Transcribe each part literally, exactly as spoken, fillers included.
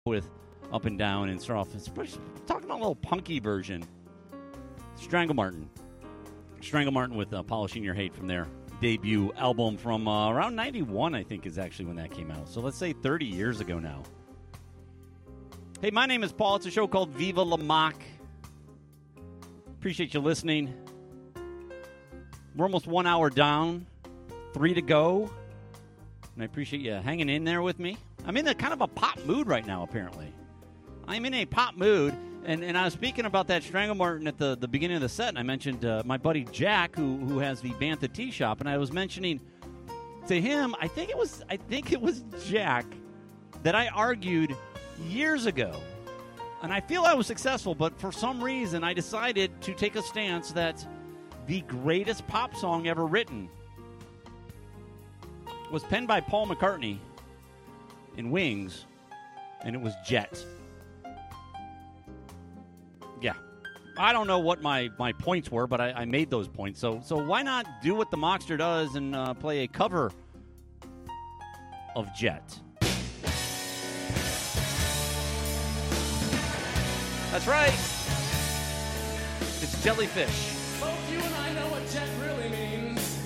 with Up and Down and start off. It's talking about a little punky version. Strangle Martin. Strangle Martin with uh, Polishing Your Hate from their debut album from uh, around ninety-one, I think, is actually when that came out. So let's say thirty years ago now. Hey, my name is Paul. It's a show called Viva La Mock. Appreciate you listening. We're almost one hour down. Three to go. And I appreciate you hanging in there with me. I'm in a kind of a pop mood right now, apparently. I'm in a pop mood. And, and I was speaking about that Strangle Martin at the, the beginning of the set, and I mentioned uh, my buddy Jack, who who has the Bantha Tea Shop, and I was mentioning to him, I think it was I think it was Jack, that I argued years ago, and I feel I was successful, but for some reason I decided to take a stance that the greatest pop song ever written was penned by Paul McCartney in Wings, and it was Jet. Yeah. I don't know what my, my points were, but I, I made those points. So so why not do what the Mockster does and uh, play a cover of Jet? That's right. It's Jellyfish. Both you and I know what jet really means.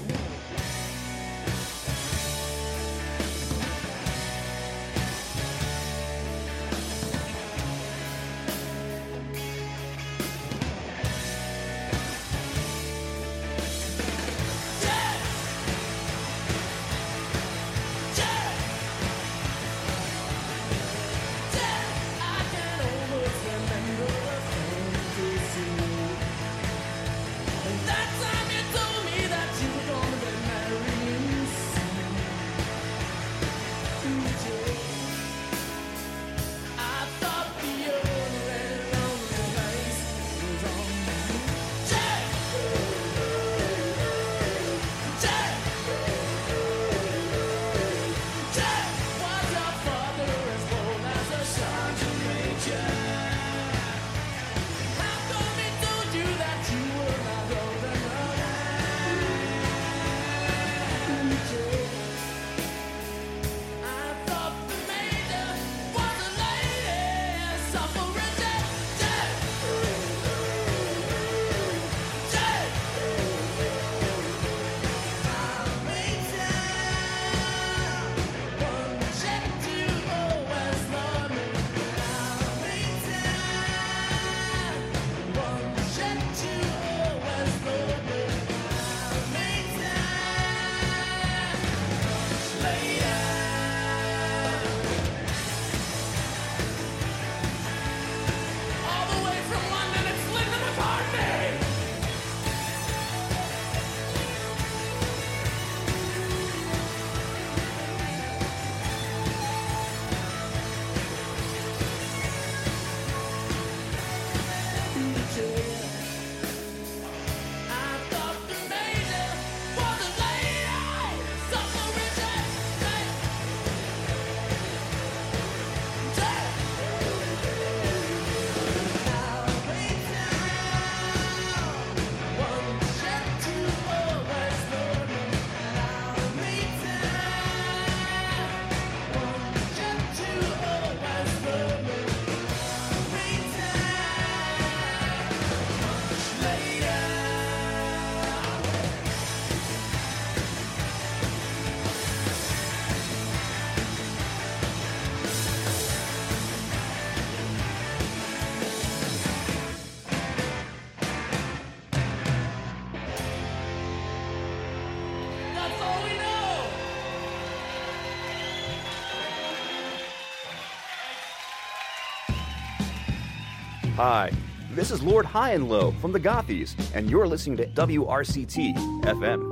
Hi, this is Lord High and Low from the Gothies, and you're listening to W R C T F M.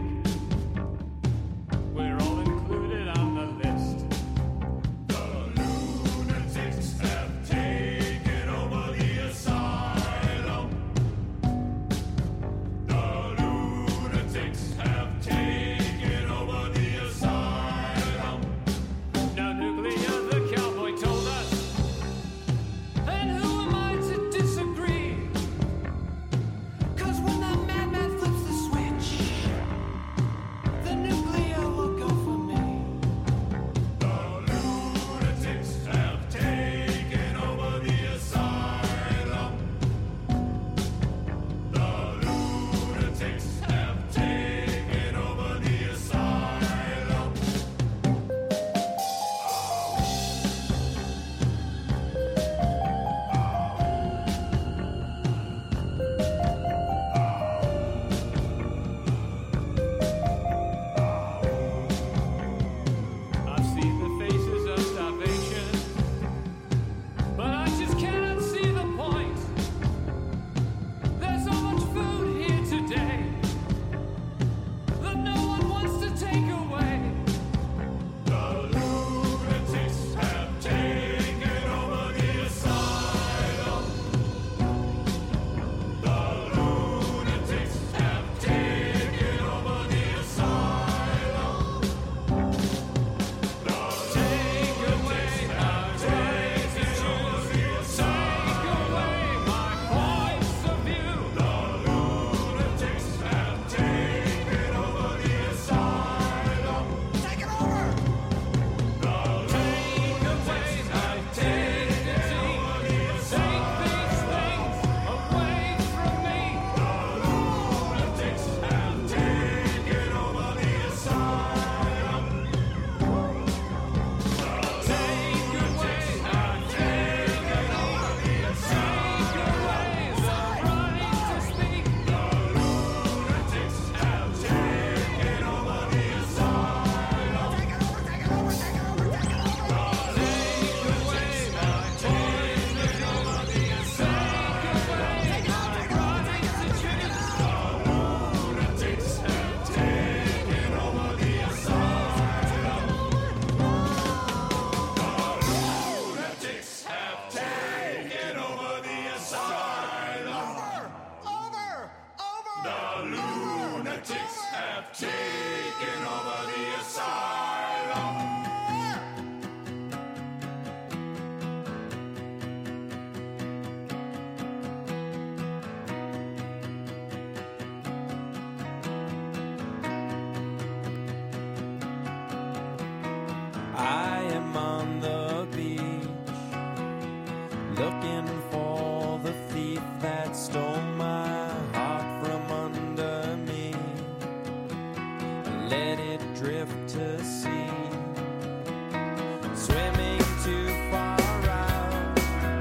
We're all included on the list. The lunatics have taken over the asylum. I am on the beach, looking for the thief that stole my heart from under me. Let it drift to sea, swimming too far out.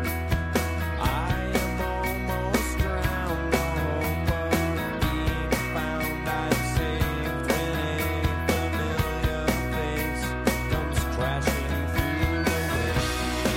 I am almost drowned, the hope of being found. I'm saved when a familiar face comes crashing through the waves.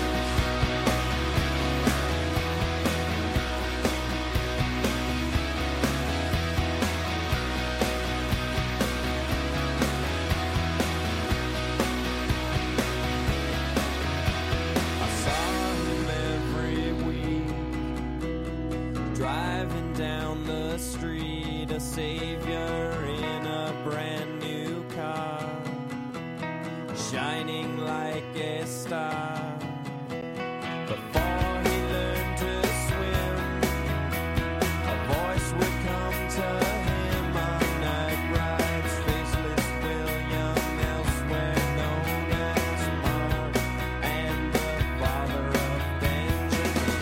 I saw him every week, driving down the street, a savior in a brand new car, shining like a star. Before he learned to swim, a voice would come to him on night rides. Faceless William, elsewhere known as Mark, and the father of Benjamin.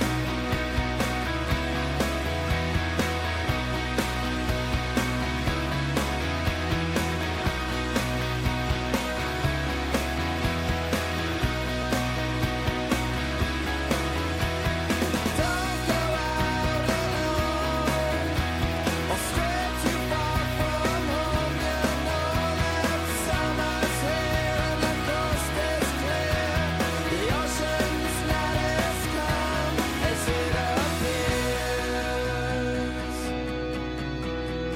Don't go out alone, or stray too far from home. You know that summer's here and the coast is clear. The ocean's not as calm as it appears.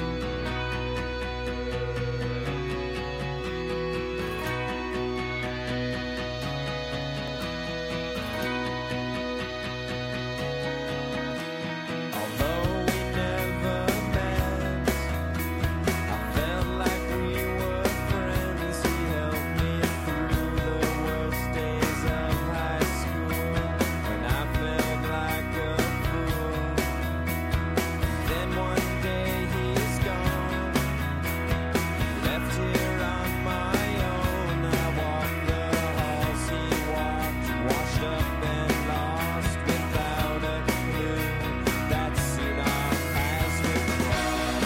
Although we never met, I felt like we were friends. He helped me through the worst days of high school, when I felt like a fool. Then one day he's gone, left here on my own. I walked the halls he walked, washed up and lost without a clue. That soon our paths would cross.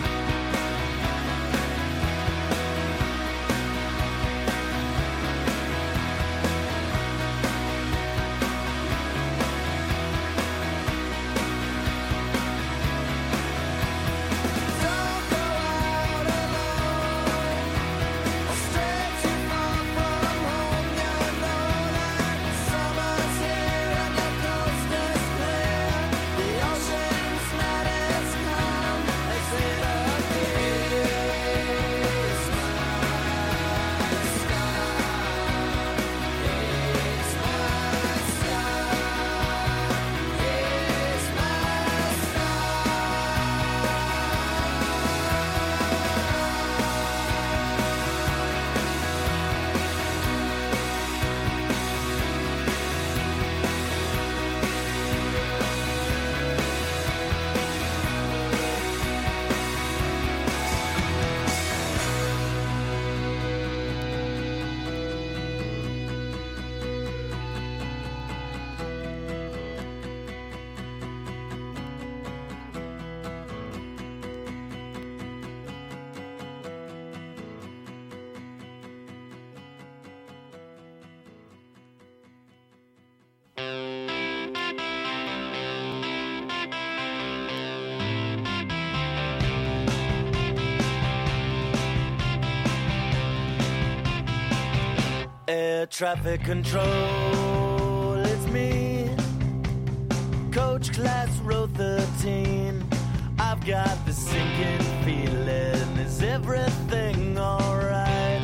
Don't go out alone, or stray too far from home. You know that summer's here and the coast is clear. The ocean's not as calm as it appears. My sky is my sky is my Air traffic control, it's me. Coach class row thirteen. I've got the sinking feeling. Is everything alright?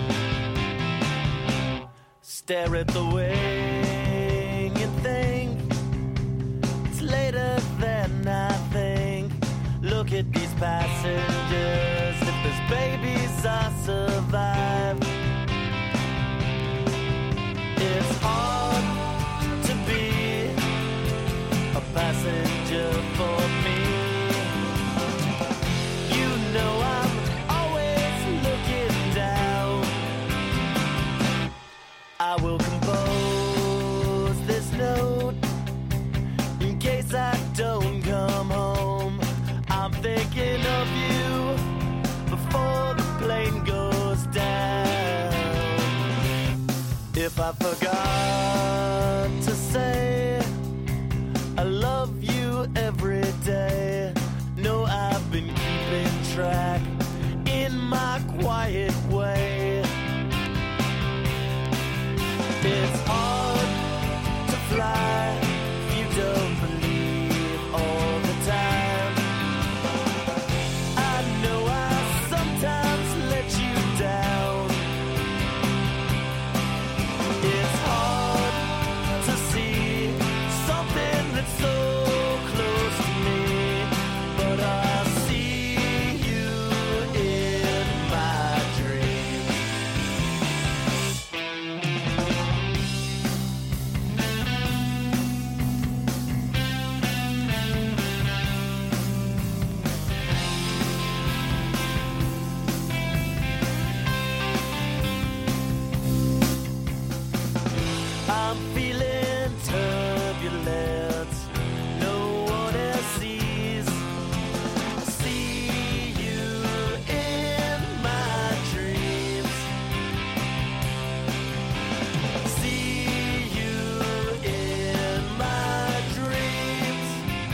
Stare at the wing and think it's later than I think. Look at these passengers. If there's babies, I survive. It's hard to be a passenger for me. You know I'm always looking down. I will compose this note in case I don't come home. I'm thinking of you before the plane goes down. If I forgot to say I love you every day, no, I've been keeping track in my quiet way. It's hard to fly if you don't believe all the time. I know I sometimes let you down. It's hard to see something that's so close to me, but I see you in my dreams. I'm feeling turbulence. No one else sees. I see you in my dreams. See you in my dreams.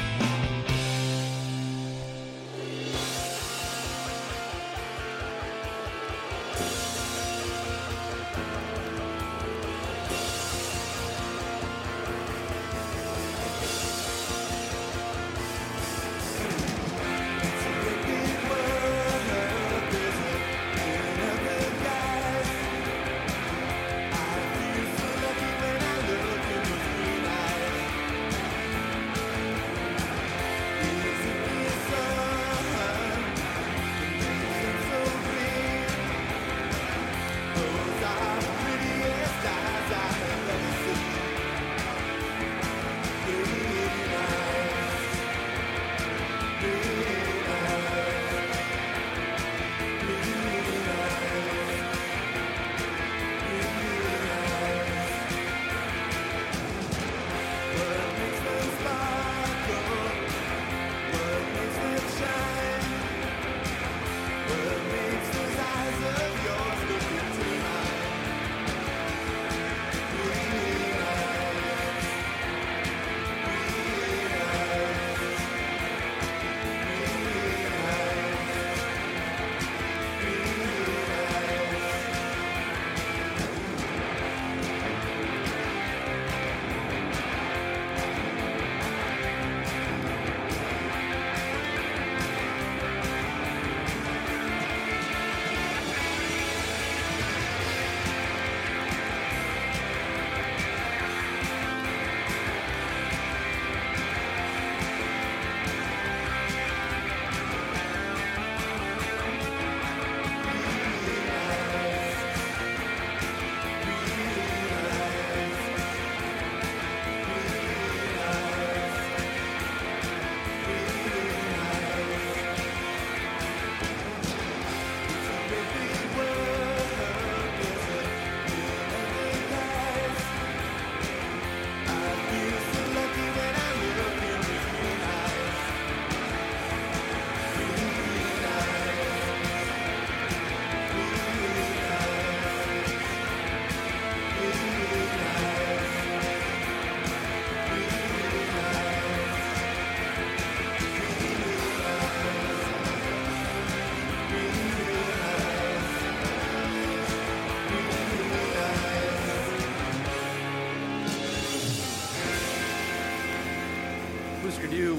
Whisker Du.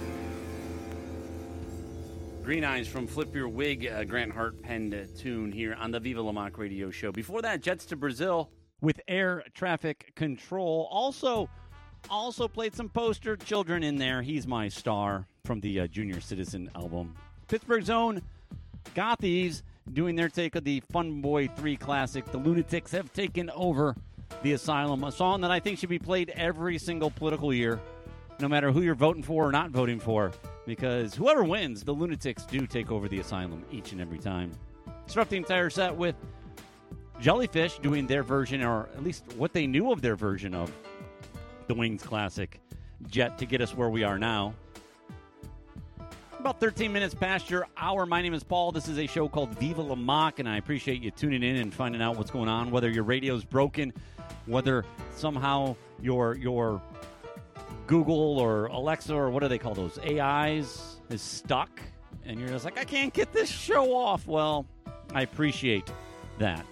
Green Eyes from Flip Your Wig, uh, Grant Hart penned uh, tune here on the Viva La Mock radio show. Before that, Jets to Brazil with Air Traffic Control. Also, also played some Poster Children in there. He's My Star from the uh, Junior Citizen album. Pittsburgh's own Gothies doing their take of the Fun Boy three classic. The Lunatics have taken over the Asylum, a song that I think should be played every single political year, no matter who you're voting for or not voting for, because whoever wins, the Lunatics do take over the Asylum each and every time. Start off the entire set with Jellyfish doing their version, or at least what they knew of their version of the Wings classic, Jet, to get us where we are now. About thirteen minutes past your hour. My name is Paul. This is a show called Viva La Mock, and I appreciate you tuning in and finding out what's going on, whether your radio's broken, whether somehow your your Google or Alexa or what do they call those, A Is, is stuck, and you're just like, I can't get this show off. Well, I appreciate that.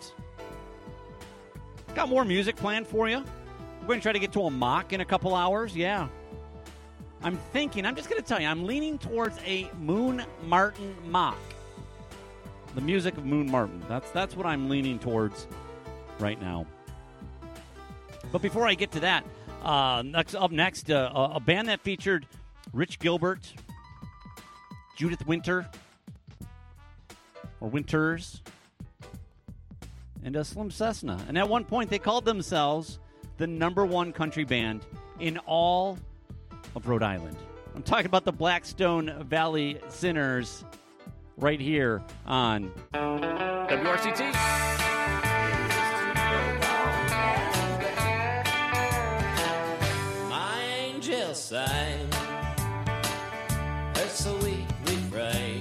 Got more music planned for you. We're going to try to get to a mock in a couple hours. Yeah. I'm thinking, I'm just going to tell you, I'm leaning towards a Moon Martin mock. The music of Moon Martin. That's that's what I'm leaning towards right now. But before I get to that, uh, next up next, uh, a, a band that featured Rich Gilbert, Judith Winter, or Winters, and uh, Slim Cessna. And at one point, they called themselves the number one country band in all of Rhode Island. I'm talking about the Blackstone Valley Sinners right here on W R C T. My angel sang her sweet refrain,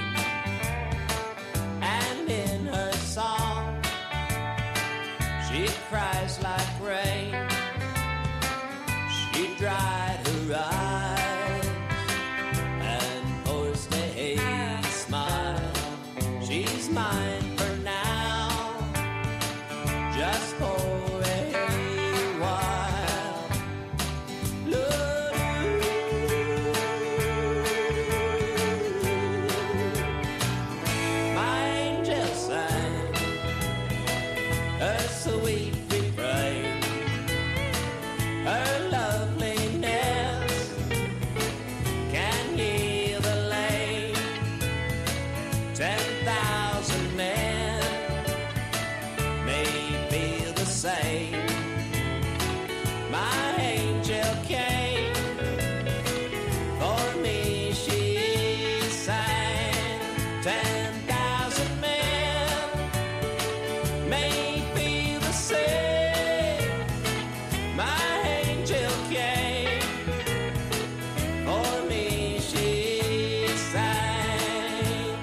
and in her song she cries like rain. She dried her eyes and forced a smile. She's mine for now, just for a while. My angel sang her sweet refrain, her loveliness can heal the lame. Ten thousand men may feel the same. My angel came for me, she sang. Ten thousand men may feel the same. My angel came for me, she sang.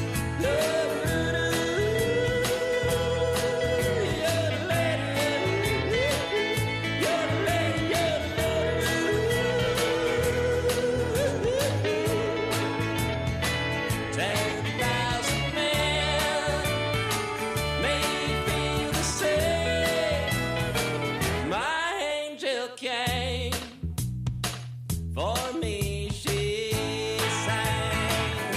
Ten thousand men may feel the same. My angel came for me, she sang.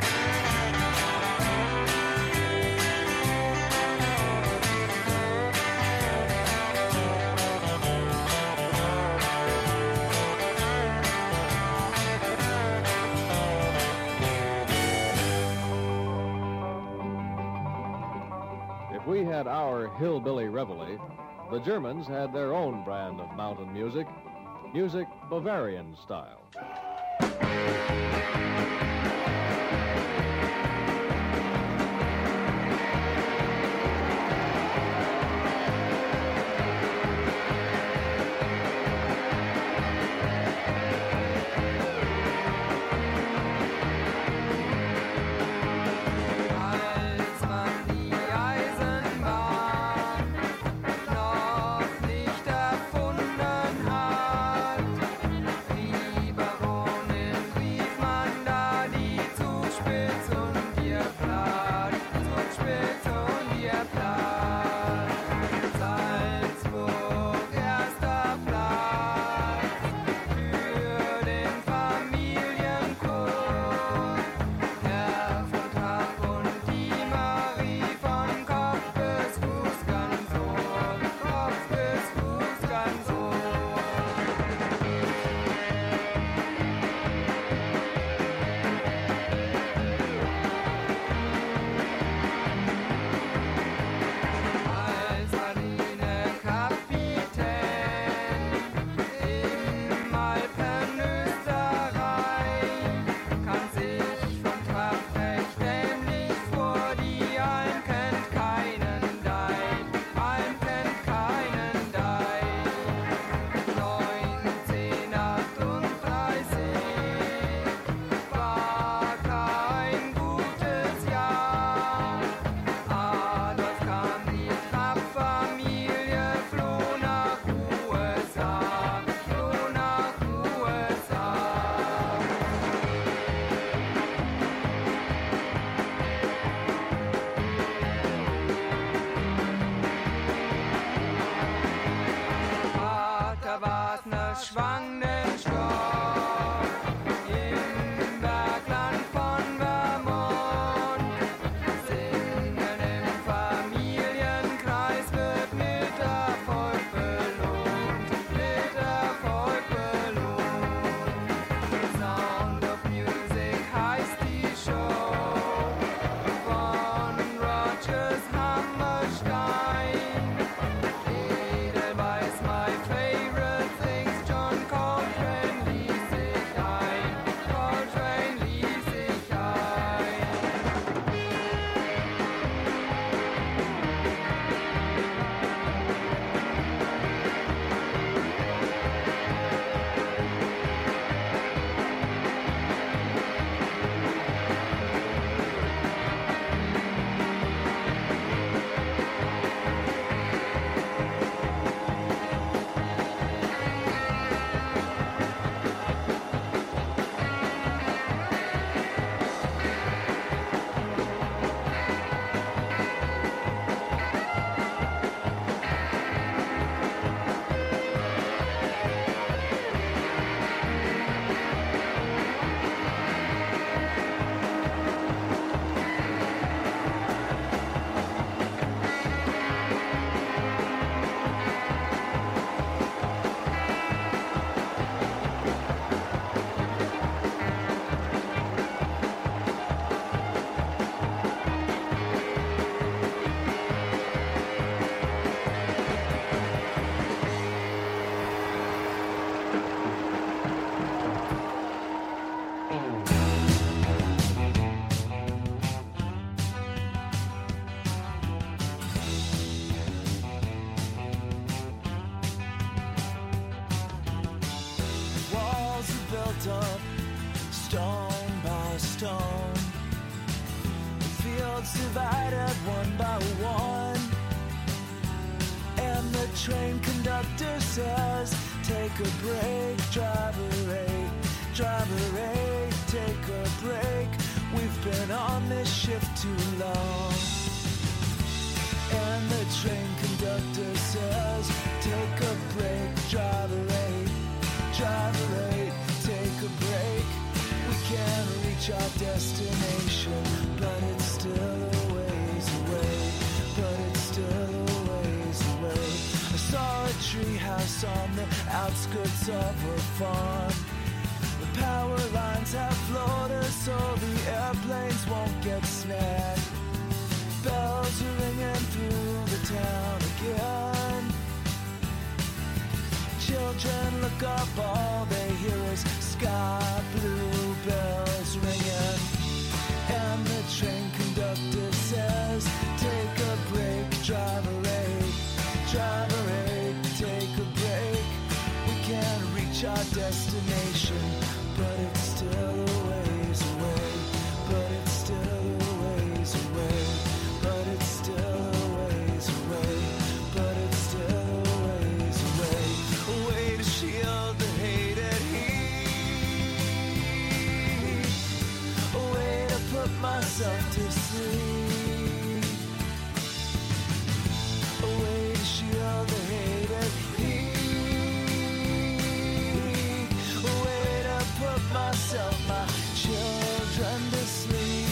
If we had our hillbilly reveille, the Germans had their own brand of mountain music, music Bavarian style. Als man die Eisenbahn noch nicht erfunden hat, lieber Wohnen rief man da stone. The fields divided one by one. And the train conductor says, take a break, driver eight, driver eight, take a break. We've been on this shift too long. And the train conductor says, take a break, driver eight, driver eight, take a break. We can reach our destination, but it's still a ways away, but it's still a ways away. I saw a treehouse on the outskirts of a farm. The power lines have floaters so the airplanes won't get snagged. Bells are ringing through the town again. Children look up, all they hear is sky blue bells ringing. And the train conductor says, take a break, driver eight, driver eight, take a break. We can't reach our destination, but it's still a ways away, but it's still a ways away, but it's still a ways away, but it's still a ways away. A way to shield the hated heat, a way to put myself to sleep, a way to shield the hated heat, a way to put myself, my children to sleep.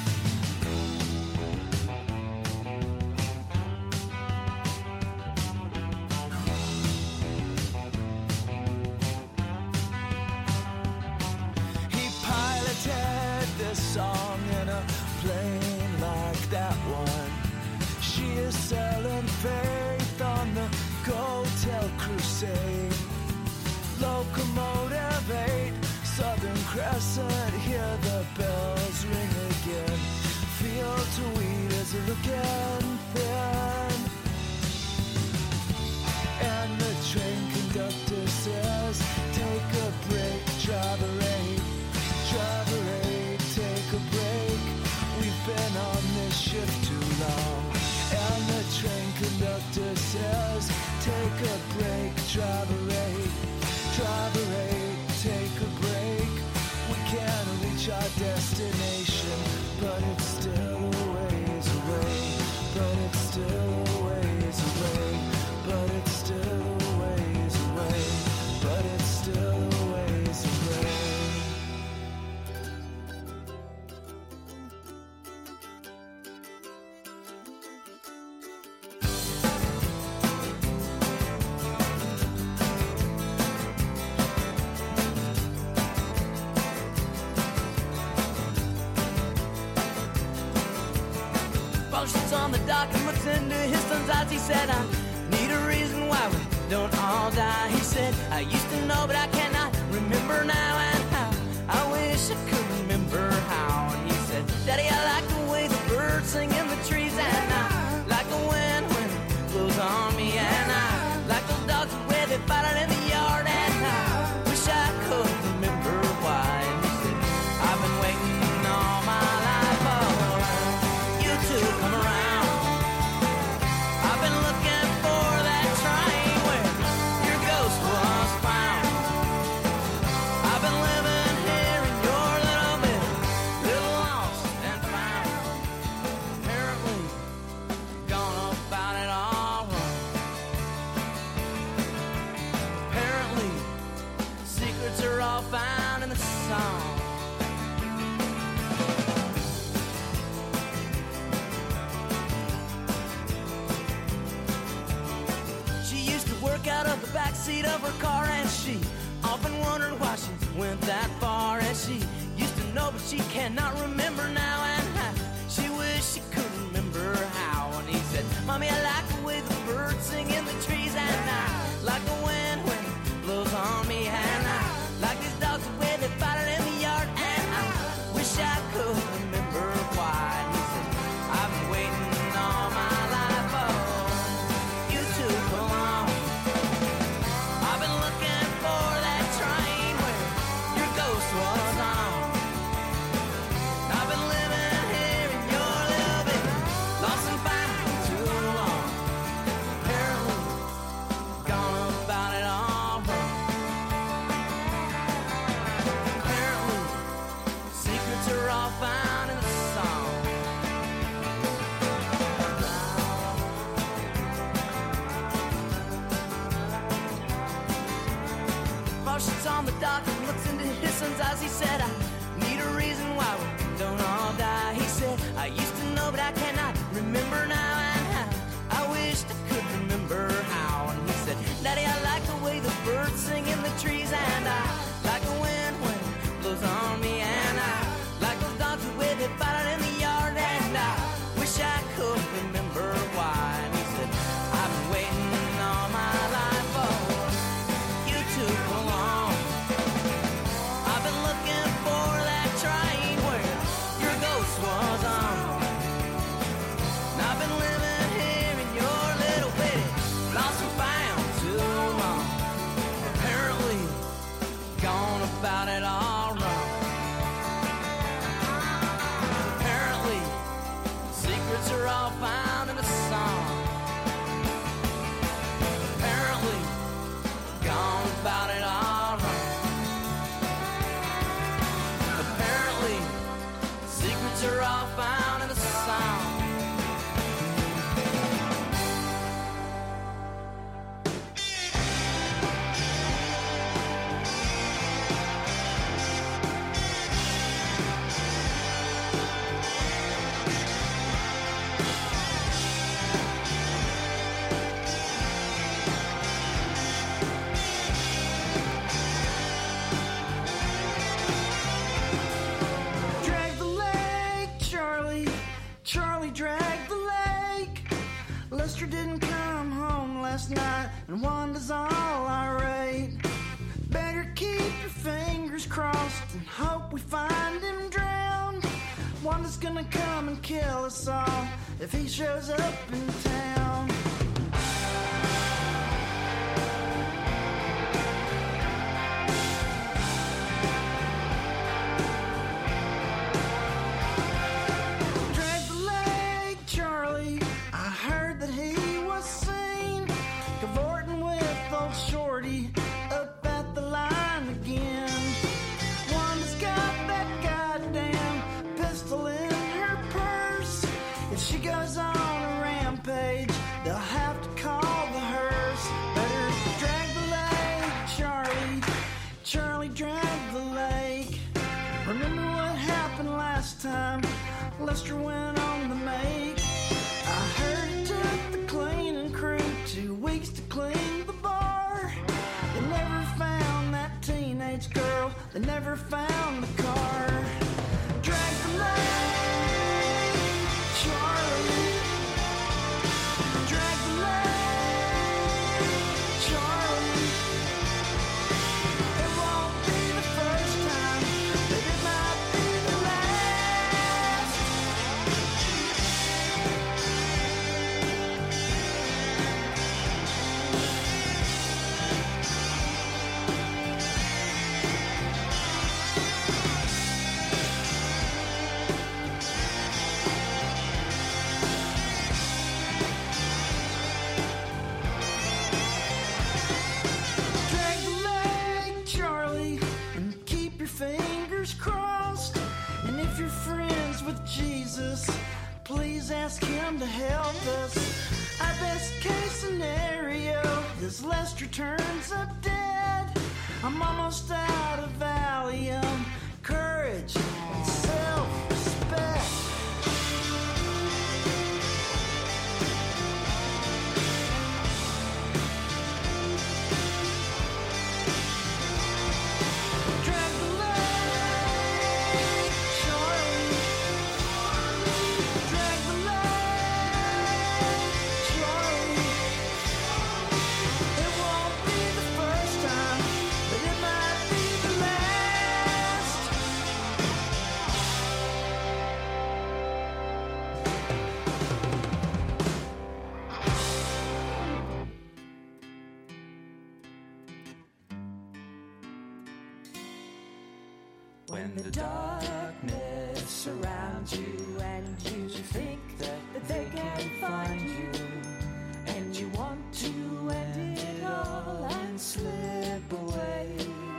He piloted this song in a plane like that one. She is selling faith on the Go-Tel Crusade. Locomotive eight, Southern Crescent, hear the bells ring again. Field to wheat is looking thin. And the train conductor says, take a break, driver eight, driver eight, take a break. We've been on this shift too long. And the train conductor says, take a break, driver eight, driver eight, take a break. We can't reach our destination, but it's still a ways away, but it's still a ways away, but it's still a ways away, but it's still a ways away. Functions on the dock and looks into his son's eyes. He said, I need a reason why we don't all die. He said, I used to know, but I cannot remember now. And how I wish I could remember how. And he said, Daddy, I like the way the birds sing in the trees. And I like the wind when it blows on me. And I like those dogs the way they fight out in the yard. And I wish I could remember why. And he said, I've been waiting all my life for you to come around. I've been looking for that train where your ghost was found. I've been living here in your little bit, little lost and found. Apparently, gone about it all wrong. Apparently, secrets are all found in the song. She used to work out of the backseat of her car, and she often wondered why she went that far. And she used to know, but she cannot remember now. And how she wished she could remember how. And he said, Mommy, I like the way the birds sing in the trees. And I like the wind when it blows on me. And I like these dogs the way they fight out in the yard. And I wish I could remember why. And he said, I've been waiting all my life for you to come on. I've been looking for that train where your ghost was on. Ozzy said, I need a reason why we don't all die. He said, I used to know, but I cannot remember now and how. I wished I could remember how. And he said, Daddy, I like the way the birds sing in the trees, and I like the wind when it blows on me, and I like those dogs who wave their bite out in the yard, and I wish I could remember why. And he said, I've been waiting all my life for you to come along. I've been looking for that train where your ghost was on. And I've been living here in your little bitty lost and found too long. Apparently gone about it all wrong. Apparently secrets are all found in a song. Apparently gone about it all wrong. Apparently secrets are all found in a song. Drag the lake, Charlie. Charlie dragged the lake. Lester didn't come home last night, and Wanda's all irate. Better keep your fingers crossed and hope we find him drowned. Wanda's gonna come and kill us all if he shows up in town. Drag the lake, Charlie. I heard that he was seen cavorting with old Shorty up at the line again. Wanda's got that goddamn pistol in her purse. If she goes on a rampage, they'll have to call the hearse. Better drag the lake, Charlie. Charlie, drag the lake. Remember what happened last time Lester went on the make? I heard it took the cleaning crew two weeks to clean the bar. They never found that teenage girl. They never found the car. Drag the lake, Charlie. Drag the lake, Charlie. It won't be the first time, but it might be the last. Drag the lake, Charlie, and keep your fingers crossed. And if you're friends with Jesus, please ask him to help us. Our best case scenario is Lester turns up dead. I'm almost out of Valium, courage, and self-respect. Drag the lake, Charlie. Drag the lake, Charlie. It won't be the first time, but it might be the last. When the darkness surrounds you and you think that, that they can find you, and you want to end it all and slip away.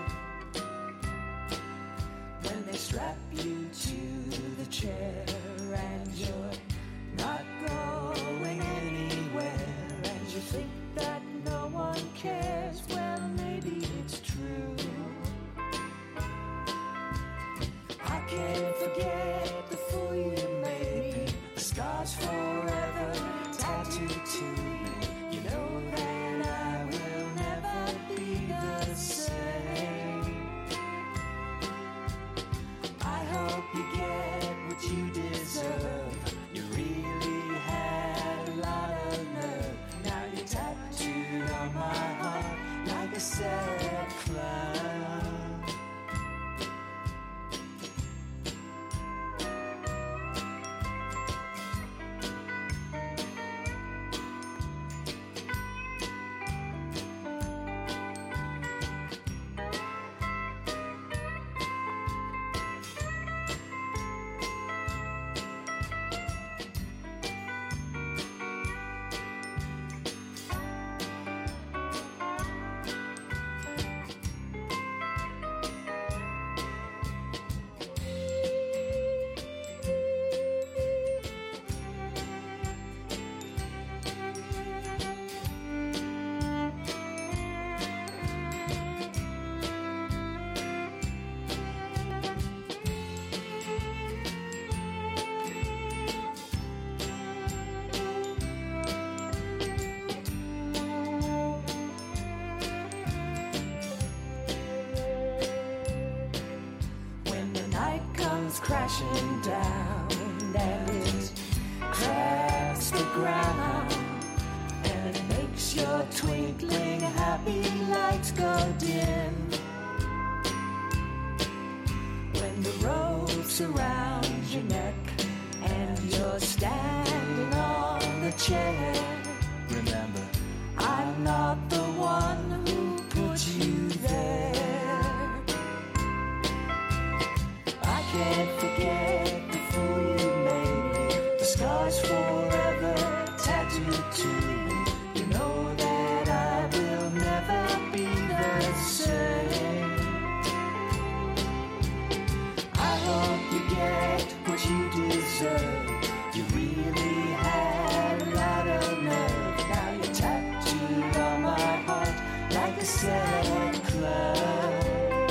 When they strap you to the chair and you're not going anywhere, and you think that no one cares, well, maybe it's true. scars forever tattooed to me. You know that I will never be the same. I hope you get what you deserve. You really had a lot of nerve. Now you're tattooed on my heart like a sad clown. Crashing down and it cracks the ground and it makes your twinkling happy lights go dim. When the ropes around your neck and you're standing on the chair, remember, I'm not the one who put you there. Can't forget the fool you made me. The scars forever tattooed to me. You know that I will never be the same. I hope you get what you deserve. You really had a lot of nerve. Now you're tattooed on my heart like a sad cloud.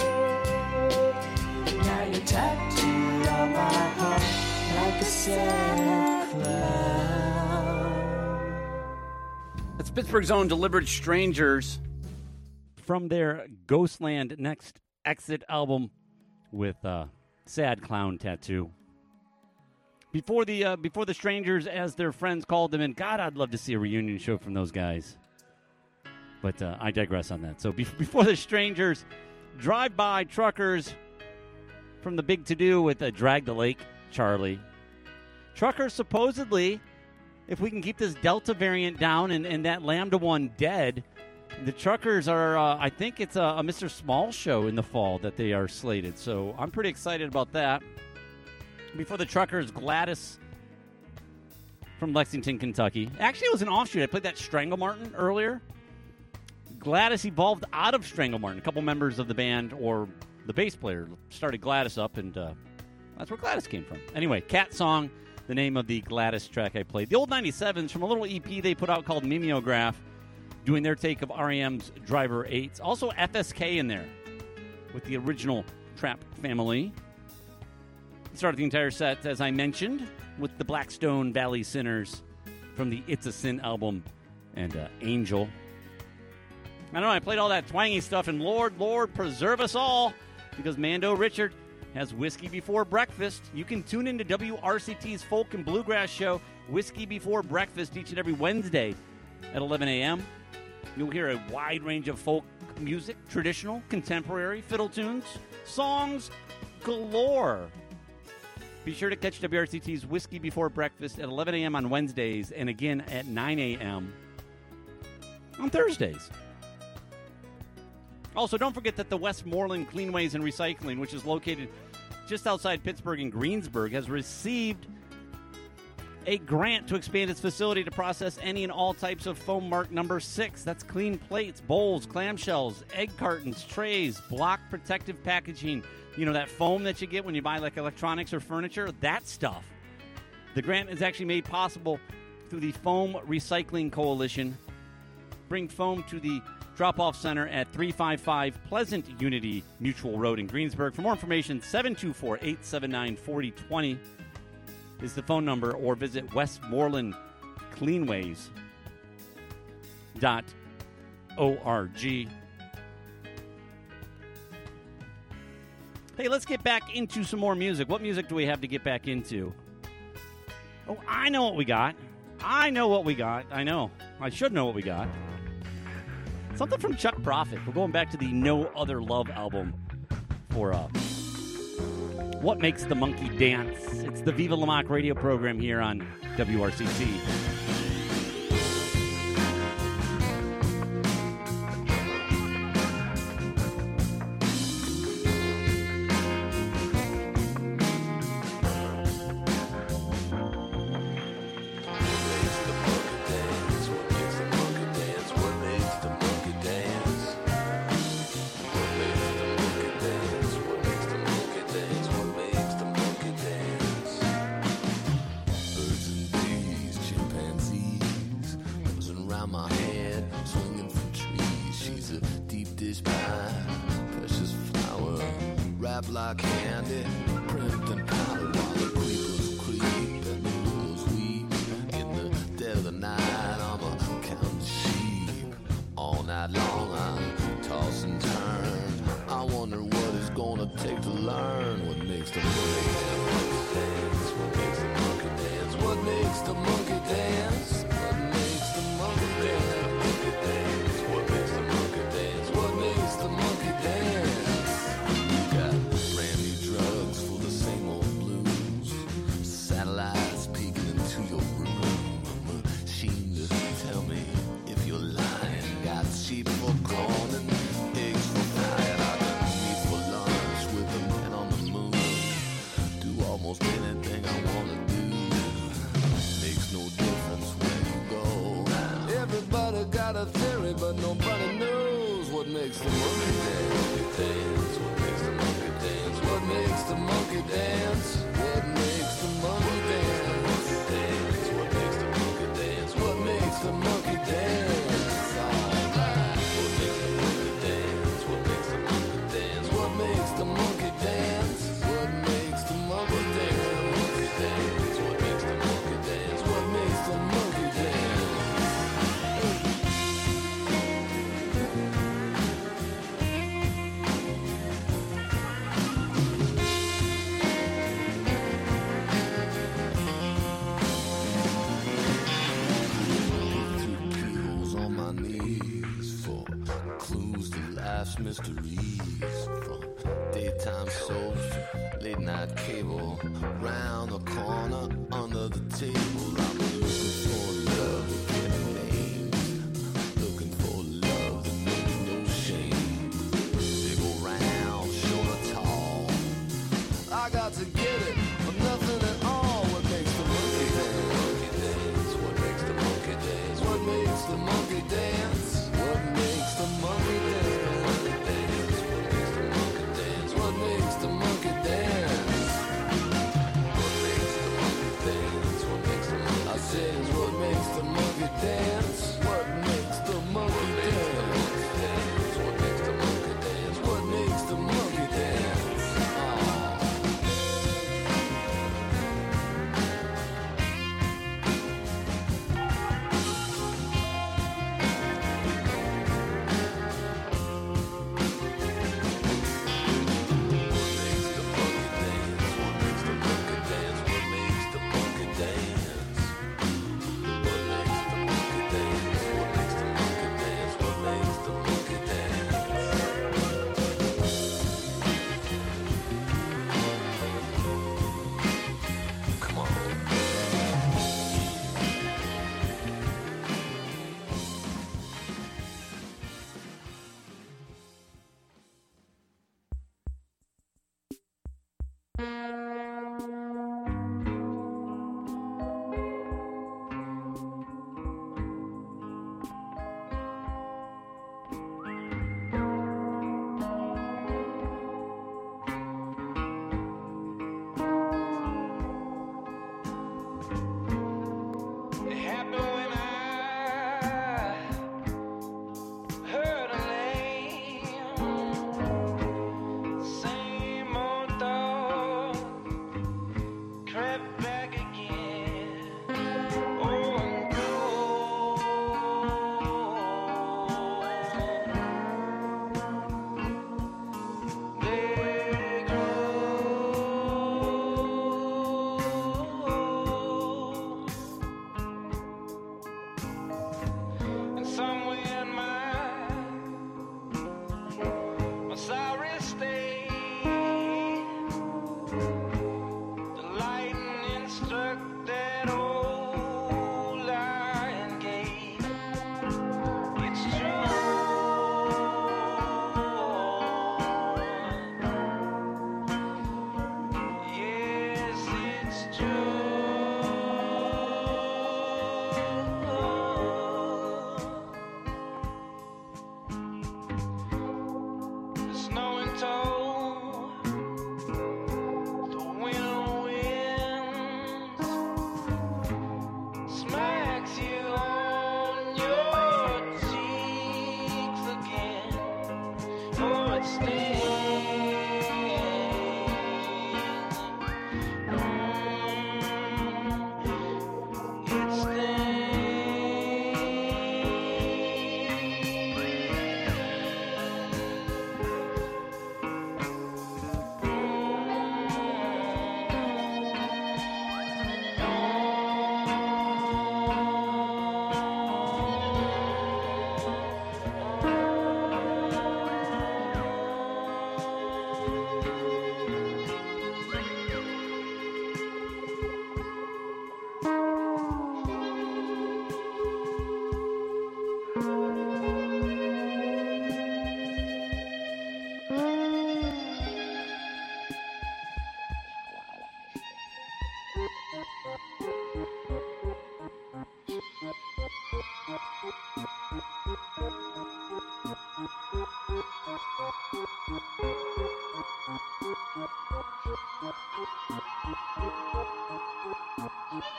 Now you're tattooed on my heart like a sad cloud. That's Pittsburgh's own Deliberate Strangers from their Ghostland Next Exit album with uh, Sad Clown Tattoo. Before the uh, before the Strangers, as their friends called them, and God, I'd love to see a reunion show from those guys. But uh, I digress on that. So be- before the Strangers, Drive-By Truckers from the Big To-Do with uh, Drag the Lake, Charlie. Truckers supposedly, if we can keep this Delta variant down and, and that Lambda one dead, the Truckers are, uh, I think it's a, a Mister Small show in the fall that they are slated. So I'm pretty excited about that. Before the Truckers, Gladys from Lexington, Kentucky. Actually, it was an offshoot. I played that Strangle Martin earlier. Gladys evolved out of Strangle Martin. A couple members of the band, or the bass player, started Gladys up, and uh, that's where Gladys came from. Anyway, Cat Song, the name of the Gladys track I played. The Old ninety-sevens from a little E P they put out called Mimeograph, doing their take of R E M's Driver eights. Also F S K in there with the original Trap family. Started the entire set, as I mentioned, with the Blackstone Valley Sinners from the It's a Sin album and uh, Angel. I don't know, I played all that twangy stuff, and Lord, Lord, preserve us all, because Mando Richard has Whiskey Before Breakfast. You can tune into W R C T's Folk and Bluegrass show, Whiskey Before Breakfast, each and every Wednesday at eleven a.m. You'll hear a wide range of folk music, traditional, contemporary, fiddle tunes, songs galore. Be sure to catch W R C T's Whiskey Before Breakfast at eleven a.m. on Wednesdays and again at nine a.m. on Thursdays. Also, don't forget that the Westmoreland Cleanways and Recycling, which is located just outside Pittsburgh in Greensburg, has received a grant to expand its facility to process any and all types of foam mark number six. That's clean plates, bowls, clamshells, egg cartons, trays, block protective packaging. You know, that foam that you get when you buy like electronics or furniture, that stuff. The grant is actually made possible through the Foam Recycling Coalition. Bring foam to the drop-off center at three five five Pleasant Unity Mutual Road in Greensburg. For more information, seven two four, eight seven nine, four zero two zero. is the phone number, or visit Westmoreland Cleanways dot org. Hey, let's get back into some more music. What music do we have to get back into? Oh, I know what we got. I know what we got. I know. I should know what we got. Something from Chuck Prophet. We're going back to the No Other Love album for uh, What Makes the Monkey Dance. It's the Viva La Mock radio program here on W R C C. Like candy, print and powder while the creepers creep and the wolves weep. In the dead of the night, I'm a counting sheep. All night long, I toss and turn. I wonder what it's gonna take to learn what makes the monkey dance. What makes the monkey dance? What makes the monkey dance? What makes the monkey dance? What makes the monkey dance? What makes the monkey dance? Satellites peeking into your room. A machine to tell me if you're lying. Got sheep for corn and eggs for pie. I can meet for lunch with a man on the moon. Do almost anything I wanna do. Makes no difference where you go. Everybody got a theory, but nobody knows what makes the monkey dance. What makes the monkey dance? What makes the monkey dance? What makes the monkey dance? What makes the monkey dance? What makes the monkey dance? Alright. What makes the monkey dance? What makes the monkey dance? What makes the monkey dance? What makes the monkey dance? What makes the monkey dance? What makes the monkey dance? Mysteries from daytime soaps to late night cable. Round the corner, under the table, I'm looking for love that can be named. Looking for love that knows no shame. Big old round, short or tall. I got to get it for nothing at all. What makes the monkey dance? What makes the monkey dance? What makes the monkey dance? What makes the monkey dance? What makes the monkey dance? What makes the monkey dance? What makes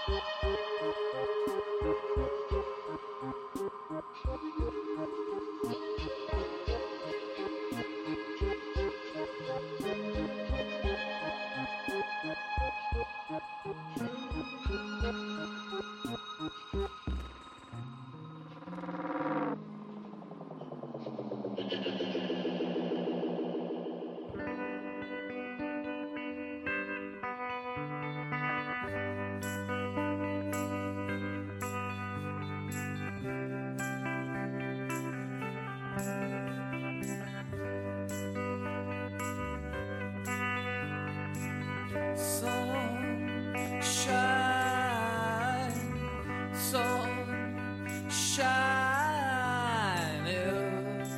Sunshine is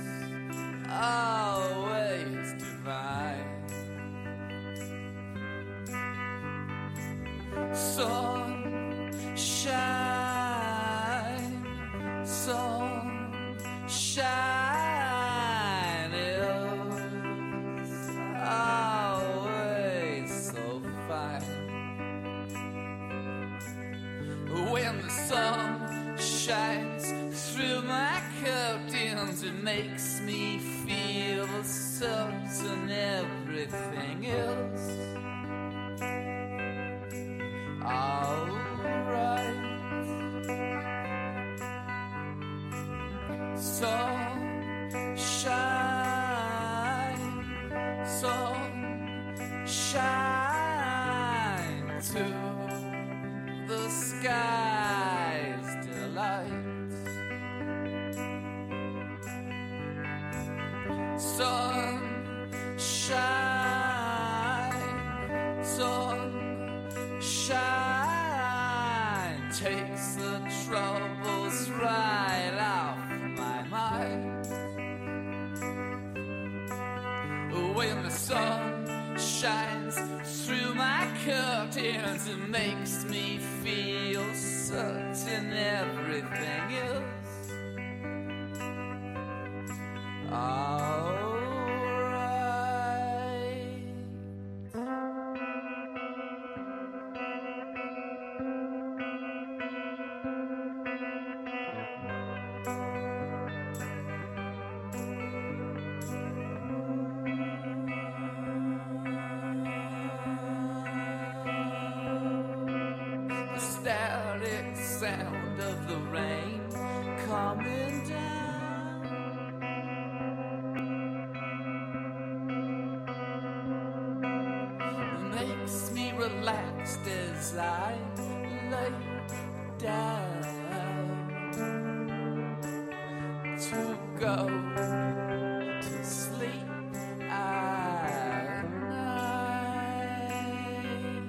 always divine. Sunshine, sunshine is always so fine. When the sun shines through my curtains, it makes me feel certain everything else alright. Sunshine, sunshine to the sky's delight. Sunshine, sunshine takes the troubles right off my mind. When the sun shines through my curtains, it makes me feel certain everything is alright. The static sound of the rain coming down makes me relaxed as I lay down to go to sleep at night.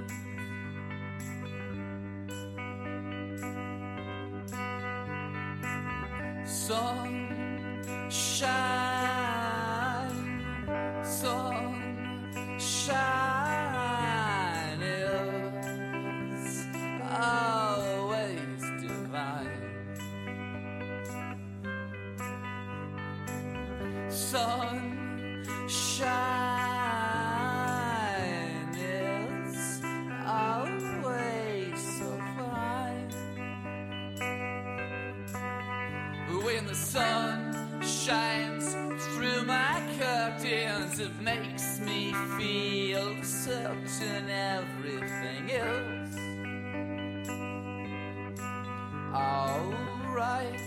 Sunshine, sunshine is always divine. Sunshine is always so fine. When the sun shines through my curtains, it makes me feel certain everything is alright.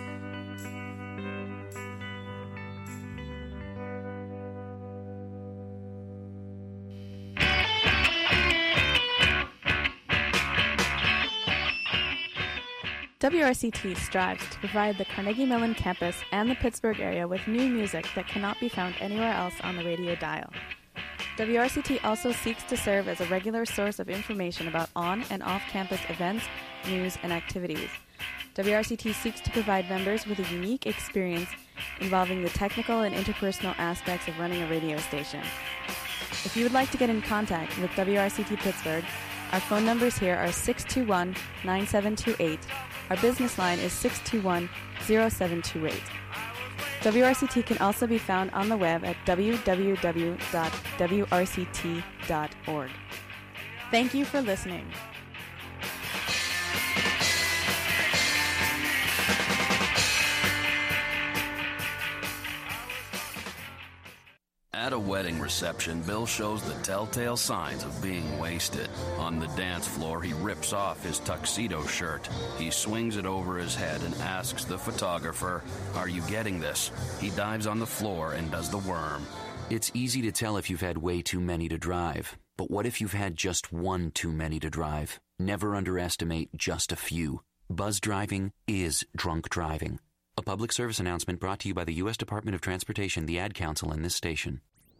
W R C T strives to provide the Carnegie Mellon campus and the Pittsburgh area with new music that cannot be found anywhere else on the radio dial. W R C T also seeks to serve as a regular source of information about on- and off-campus events, news, and activities. W R C T seeks to provide members with a unique experience involving the technical and interpersonal aspects of running a radio station. If you would like to get in contact with W R C T Pittsburgh, our phone numbers here are six two one, nine seven two eight. Our business line is six two one, zero seven two eight. W R C T can also be found on the web at w w w dot w r c t dot org. Thank you for listening. At a wedding reception, Bill shows the telltale signs of being wasted. On the dance floor, he rips off his tuxedo shirt. He swings it over his head and asks the photographer, "Are you getting this?" He dives on the floor and does the worm. It's easy to tell if you've had way too many to drive. But what if you've had just one too many to drive? Never underestimate just a few. Buzz driving is drunk driving. A public service announcement brought to you by the U S Department of Transportation, the Ad Council, and this station.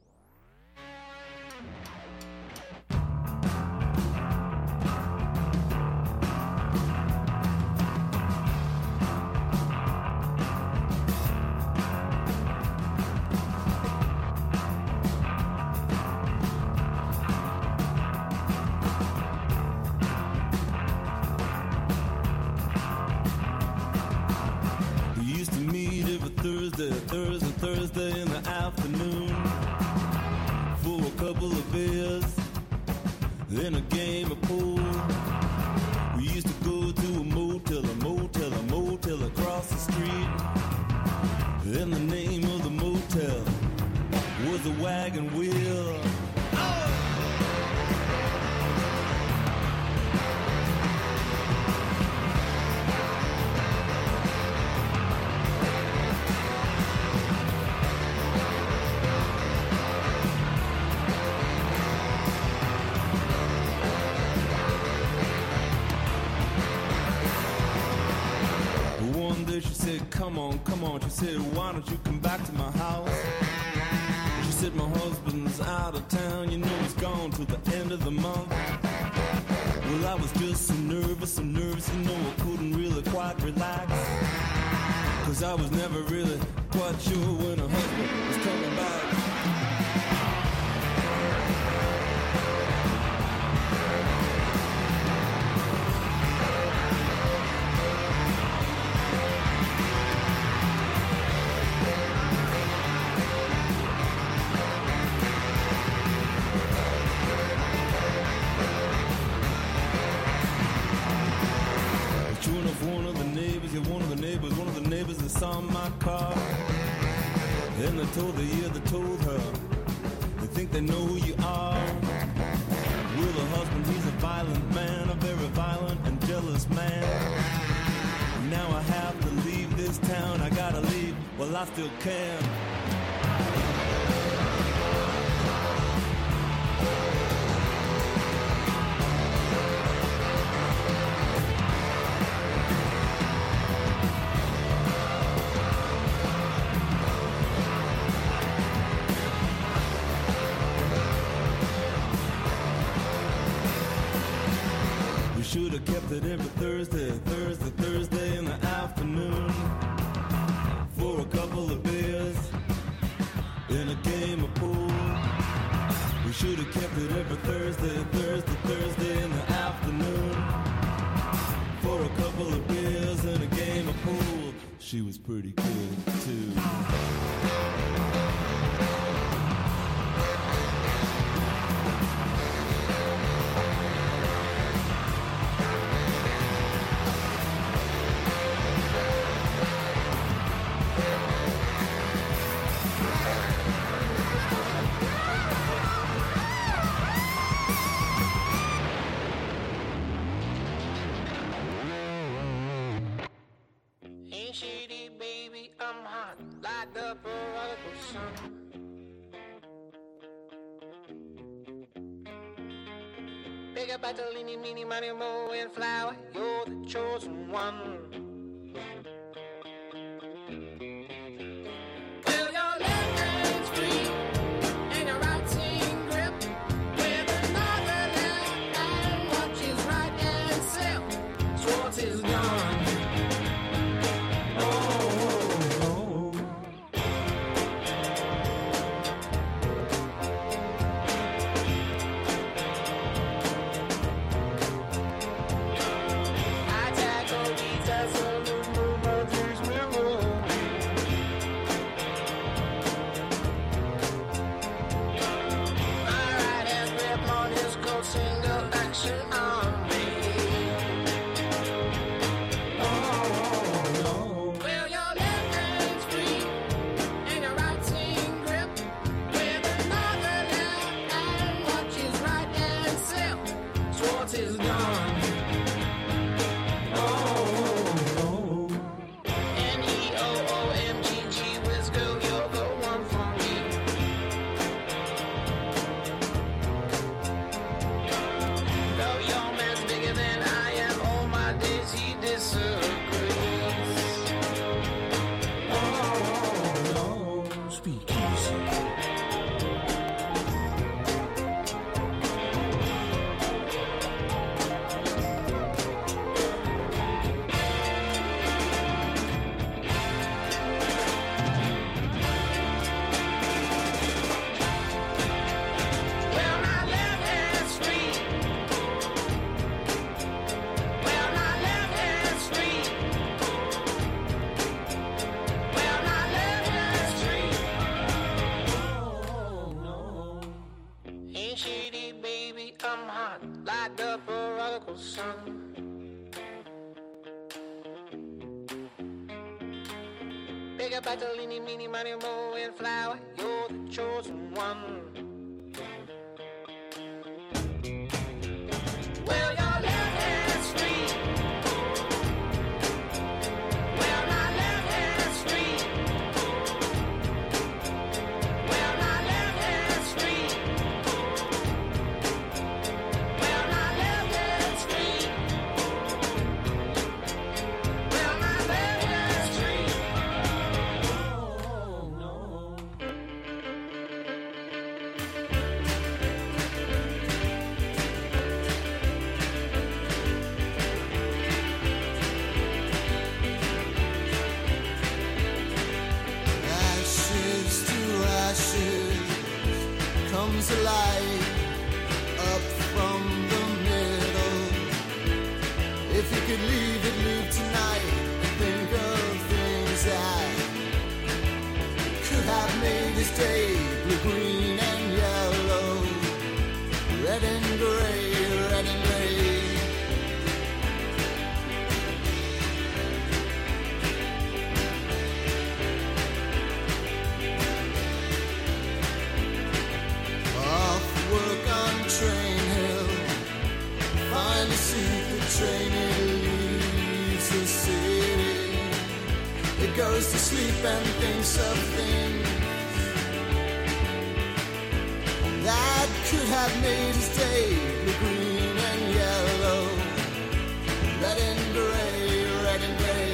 Thursday, Thursday, Thursday in the afternoon for a couple of beers and a game of pool. We used to go to a motel, a motel, a motel across the street. And the name of the motel was the Wagon Wheel. She said, come on, come on. She said, why don't you come back to my house? She said, my husband's out of town. You know he's gone till the end of the month. Well, I was just so nervous, so nervous, you know I couldn't really quite relax. Cause I was never really quite sure when her husband was coming back. Saw my car, and they told the yeah, they told her they think they know who you are. Well, the husband, he's a violent man, a very violent and jealous man. Now I have to leave this town, I gotta leave while I still can. Should have kept it every Thursday, Thursday, Thursday in the afternoon for a couple of beers and a game of pool. We should have kept it every Thursday, Thursday, Thursday in the afternoon for a couple of beers and a game of pool. She was pretty good too. Big up Bartolini, Meanie, Money, Mo, and Flower, you're the chosen one. Will your left hand's free and your right hand grip with another left hand, watch his right hand slip. Schwartz is gone. Single action on me. Mega Battleini, Mini, Money, Mo, and Flower, you're the chosen one. Well, your left hand's free. Well, my left hand's free. Well, my left hand's free. Well, my left hand's free. Well, my left hand's free. Oh, no. Ashes to ashes comes a light up from the middle. If you could leave it, leave tonight and think of things that could have made this day blue, green, and yellow, red and gray, red and gray. Off work on Train Hill, find a secret train, it leaves the city. It goes to sleep and thinks of things that could have made his day blue, green, and yellow, red and gray, red and gray.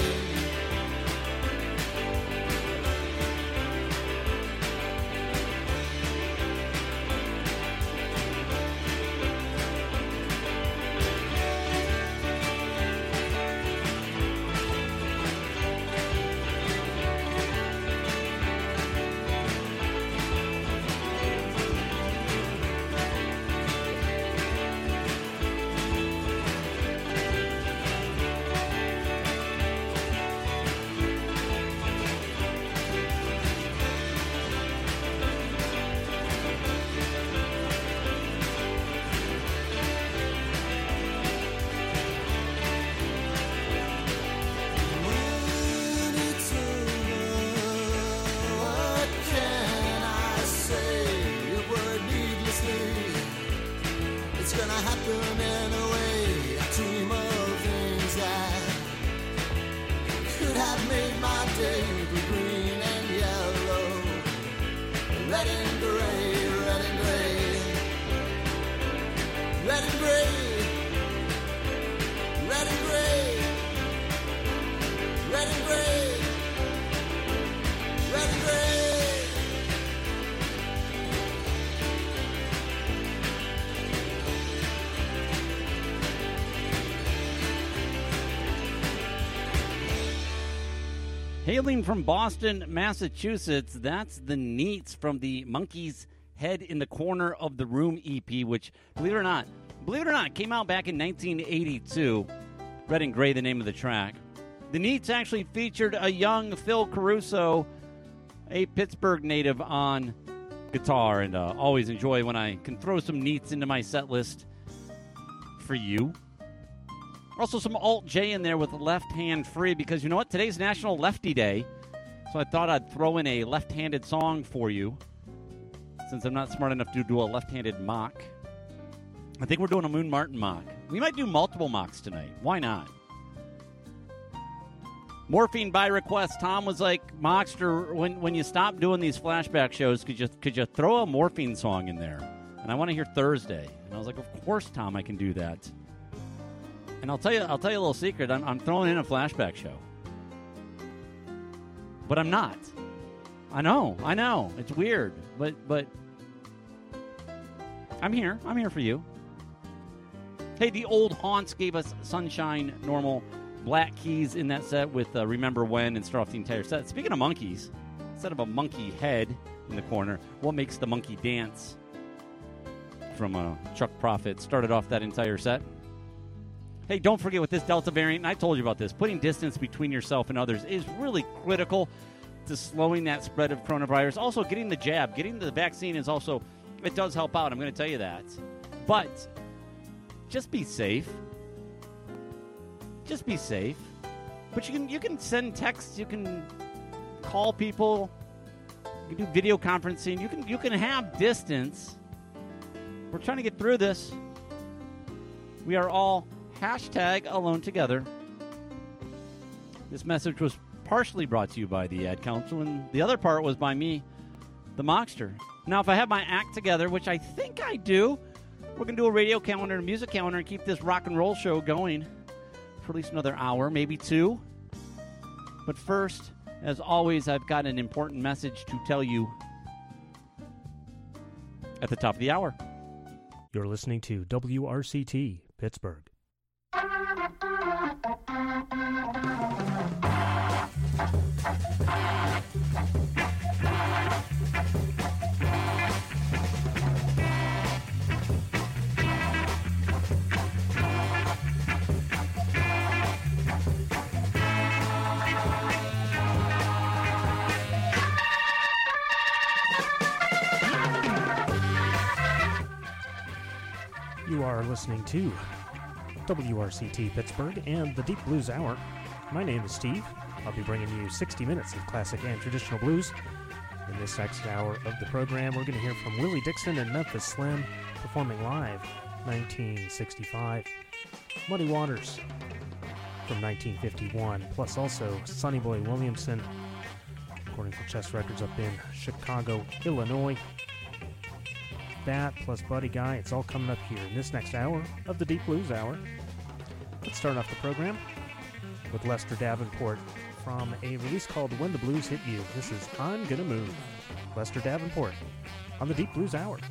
When it's over, what can I say? A word needlessly. It's gonna happen anyway. I dream of things that could have made my day blue, green, and yellow, red and gray, red and gray, red and gray, red and gray. Red and gray, red and gray. Hailing from Boston, Massachusetts, that's the Neats from the Monkey's Head in the Corner of the Room E P, which, believe it or not, believe it or not, came out back in nineteen eighty-two. Red and Gray, the name of the track. The Neats actually featured a young Phil Caruso, a Pittsburgh native, on guitar, and uh, always enjoy when I can throw some Neats into my set list for you. Also some Alt J in there with Left Hand Free, because you know what? Today's National Lefty Day, so I thought I'd throw in a left-handed song for you, since I'm not smart enough to do a left-handed mock. I think we're doing a Moon Martin mock. We might do multiple mocks tonight. Why not? Morphine by request. Tom was like, Mockster, when when you stop doing these flashback shows, could you could you throw a Morphine song in there? And I want to hear Thursday. And I was like, of course, Tom, I can do that. And I'll tell you, I'll tell you a little secret. I'm, I'm throwing in a flashback show, but I'm not. I know, I know, it's weird, but but I'm here. I'm here for you. Hey, the Old Haunts gave us Sunshine, Normal, Black Keys in that set with uh, Remember When, and start off the entire set. Speaking of monkeys, instead of a monkey head in the corner, what makes the monkey dance from uh, Chuck Prophet started off that entire set. Hey, don't forget with this Delta variant, and I told you about this, putting distance between yourself and others is really critical to slowing that spread of coronavirus. Also, getting the jab, getting the vaccine is also, it does help out. I'm going to tell you that. But just be safe. Just be safe. But you can you can send texts, you can call people. You can do video conferencing. You can you can have distance. We're trying to get through this. We are all hashtag alone together. This message was partially brought to you by the Ad Council, and the other part was by me, the Mockster. Now, if I have my act together, which I think I do, we're going to do a radio calendar and a music calendar and keep this rock and roll show going for at least another hour, maybe two. But first, as always, I've got an important message to tell you at the top of the hour. You're listening to W R C T, Pittsburgh. You are listening to W R C T Pittsburgh and the Deep Blues Hour. My name is Steve. I'll be bringing you sixty minutes of classic and traditional blues. In this next hour of the program, we're going to hear from Willie Dixon and Memphis Slim performing live nineteen sixty-five. Muddy Waters from nineteen fifty-one, plus also Sonny Boy Williamson, recording for Chess Records up in Chicago, Illinois. That plus Buddy Guy, it's all coming up here in this next hour of the Deep Blues Hour. Let's start off the program with Lester Davenport from a release called When the Blues Hit You. This is I'm Gonna Move. Lester Davenport on the Deep Blues Hour.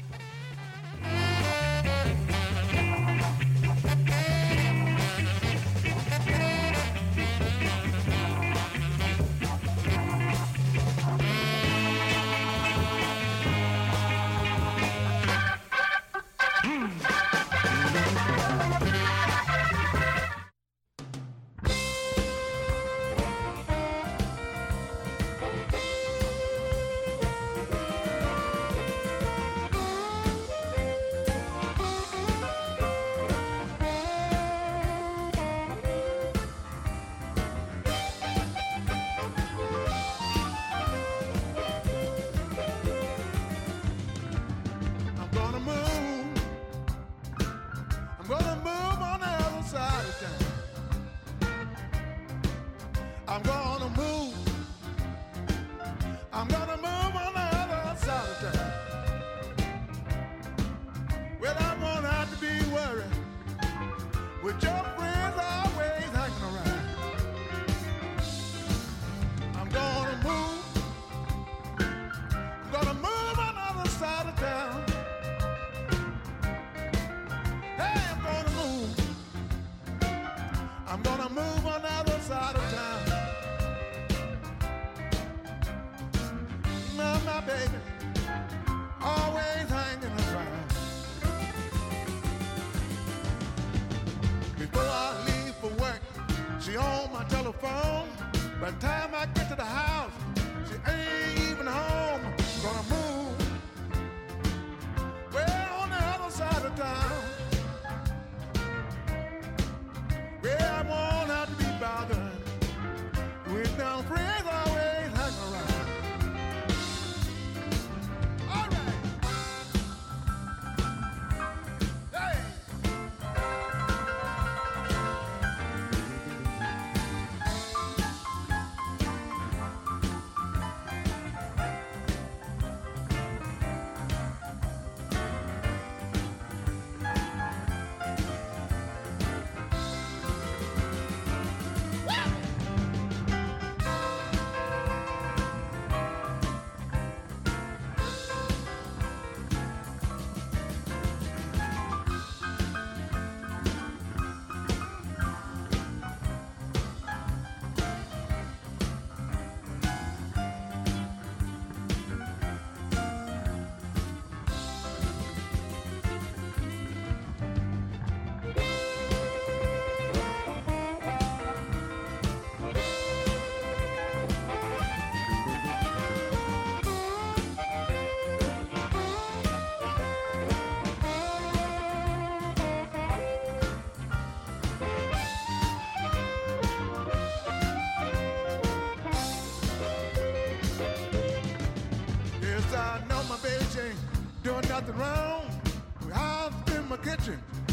nothing wrong with how I spin my kitchen.